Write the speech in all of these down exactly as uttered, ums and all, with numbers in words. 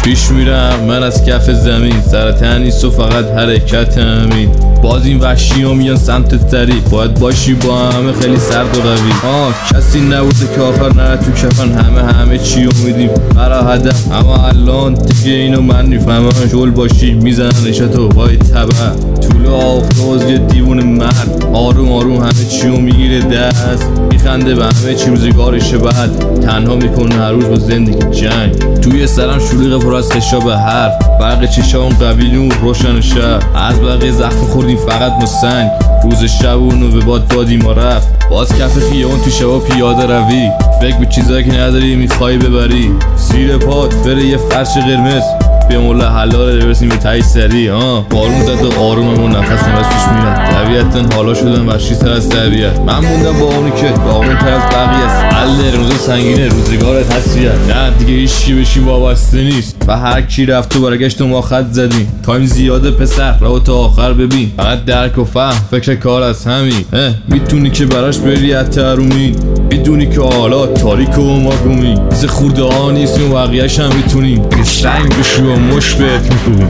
پیش میرم من از کف زمین، سر تنیست و فقط حرکت همین. باز این وحشی ها میان سمت سری، باید باشی با همه خیلی سرد و قوی. آه کسی نبوده که آخر نره تو کفن، همه همه چی امیدیم برا هدف. اما الان دیگه اینو من میفهمم، شل باشی میزنن نشتو وای تبع. طول آفتاز یه دیوون مرد، آروم آروم همه چی رو میگیره دست، میخنده به همه چی روزگارشه بعد، تنها میکنه هر روز با زندگی جنگ. توی سرم شلوغ پر از خشاب حرف، برق چشام قوی نور روشن شب، از بقیه زخم خوردیم فقط ما سنگ. روز شبونو به باد دادیم و رفت، باز کف خیابون تو شبا پیاده روی، فکر به چیزایی که نداری میخوای ببری. زیر پات بره یه فرش قرمز، به مولا حلال برسیم به تایی سری. آه بارون زد و آروممون نفس نفس پیش میرن، طبیعتا حالا شدن وحشی تر از طبیعت. من موندم با اونی که داغون تر از بقیه است، حل روز سنگینه روزگارت حسریت. نه دیگه هیچی بشی وابسته نیست، و هر کی رفت و برگشت و ما خط زدیم. تایم زیاده پسر راو تا آخر ببین، فقط درک و فهم فکر کار از همین. میتونی که براش بری حتی ارومی، میدونی که حالا تاریک و ماگومی ز خورده ها نیستیم و بقیه‌ش هم میتونیم. یه سنگ بشی و مش بهت میکنیم.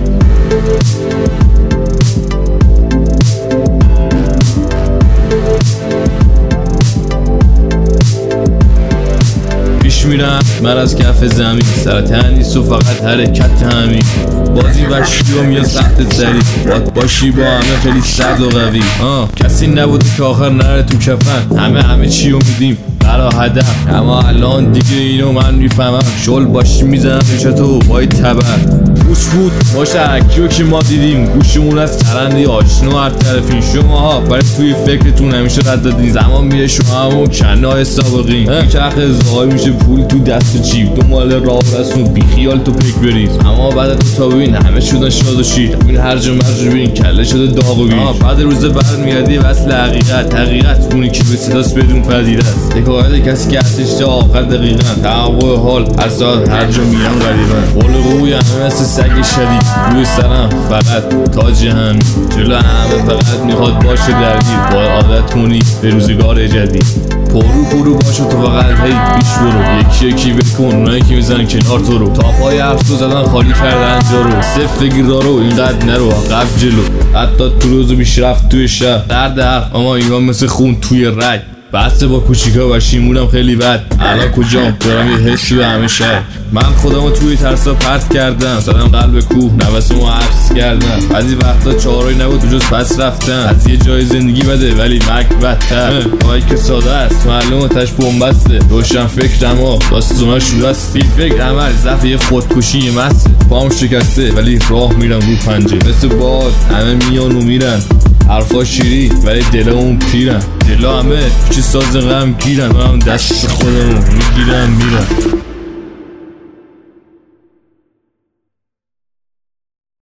پیش میرم من از کف زمین، سر تنیست و فقط حرکت همین. بازی وحشی و میان سمت سری، باید باشی با همه خیلی سرد و قوی. آه کسی نبوده که آخر نره تو کفن، همه همه چی رو میدیم برا هدف. اما الان دیگه اینو من میفهمم، شل باشی میزنم نشتو وای تبع. گوش بود باشه هرکیو که ما دیدیم، گوشمون از چرندی آشنا هر طرفین. شماها برای توی فکرتون همیشه رد دادین، زمان میره شما همون کنای سابقین. چرخ ازهای میشه پول تو دست چیپ، دنبال راه رسون بی خیال تو پک برید. اما بعد تو تا ببین همه شدن شاد و شیر، این هرج و مرج ببین کله شده داغ و بیش. بعد روز بعد میادی وصل حقیقت، حقیقت اونی که به صداست بدون پذیره است. حکایت کسی که هستش تا آخر دقیقا، تحول حال هر ساعت هر جا میرم غریبا. قول قوی همه مثل سگ شدید، روی سرم فقط تاج هم، جلو همه فقط میخواد باشه درگیر. باید عادت کنی به روزگار جدید، پرو پرو باشه تو فقط هی پیش برو. یکی یکی بکن اونایی که میزنن کنار تو رو، تا پای حرف تو زدن خالی کردن جا رو. صف بگیر دارو اینقدر نرو عقب جلو، حتی تو روزو بیش رفت توی شب. درد حرف اما اینا مثل خون توی رگ، بسته با کوچیکا و شیمونم خیلی بد. الان کجام دارم یه حسی به همه شهر، من خودمو توی ترسا پرت کردم، زدم قلب کوه نفسمو حبس کردم. بعضی وقتا چاره‌ای نبود بجز پس رفتن، از یه جای زندگی بده ولی مرگ بدتر. جایی که ساده است معلومه تاش بنبسته، روشن فکرم ها داستانا شورستی. فکر عمل ضعف یه خودکشی یه مسته، پام شکسته ولی راه میرم رو پنجه. مثل باد همه میان و میرن، حرفا شیری ولی دلمون پیرن. دلا همه چی ساز غم گیرن، من دست خودمو میگیرم میرم.